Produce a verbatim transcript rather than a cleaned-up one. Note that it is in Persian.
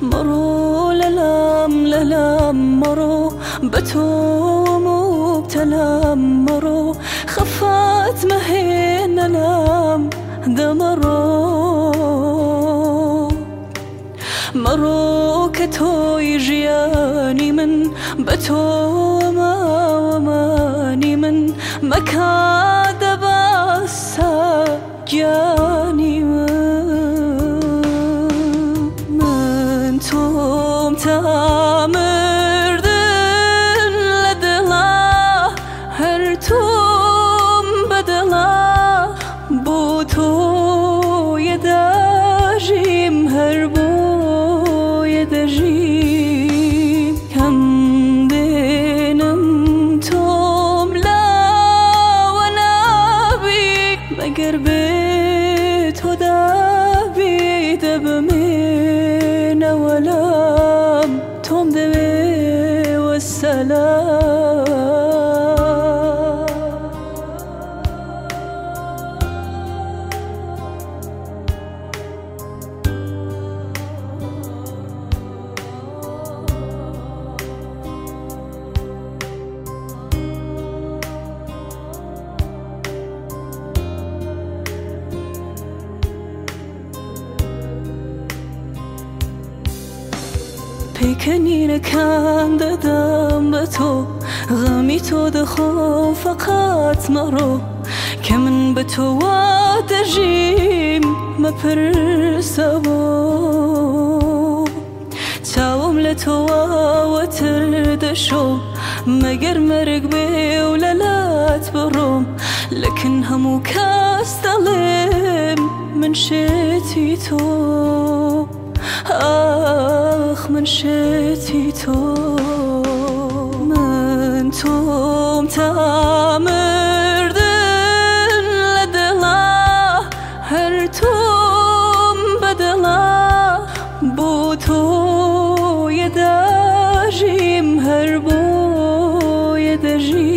مرو للم للم مرو به تو مبتلم مرو خفت مهین لم دمرو مرو که توی جیانی من به تو مامانی من مکاد بسا جانی من من توم تامردن لدلا هر توم بدلا بو تو یداجیم هر بو یداجیم کم دینم توم لا و نبی مگر به تو دبی دبمین ولم توم دبی و سلام پیکنین کم دادم به تو غمی تو دخو فقط مرو که من به تو وادجیم مپرسبو چاوم لتو و تردشو مگر مرگ بی وللات بروم لكن همو کاس دلم من شتی تو آخ من شتی تو من توم تامردن لدلا هر توم بدلا بو تو یداجیم هر بو یداجیم